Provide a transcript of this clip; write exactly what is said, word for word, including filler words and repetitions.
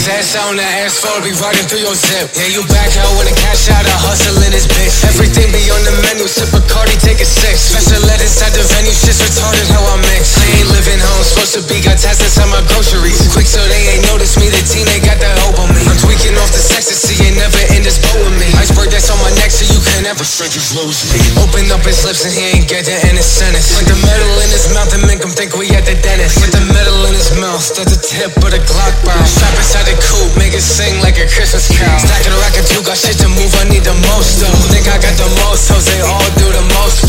His ass on the asphalt, be riding through your zip. Yeah, you back out with a cash out, a hustle in this bitch. Everything be on the menu, sip a Cardi, take a six. Special ed inside the venue, shit's retarded how I mix. I ain't living how I'm supposed to be, got tats inside my groceries. Quick so they ain't notice me, the team, they got that hope on me. I'm tweaking off the ecstasy, ain't never in this boat with me. Iceberg that's on my neck, so you can never shrink his low speed. Open up his lips and he ain't get the end of sentence. Put the metal in his mouth and make him think we at the dentist. Put the metal in his mouth, that's the tip of the Glock barrel. Strap inside the coupe, make it sing like a Christmas carol. Stacking a racket too, got shit to move, I need the most though. Think I got the most hoes, they all do the most.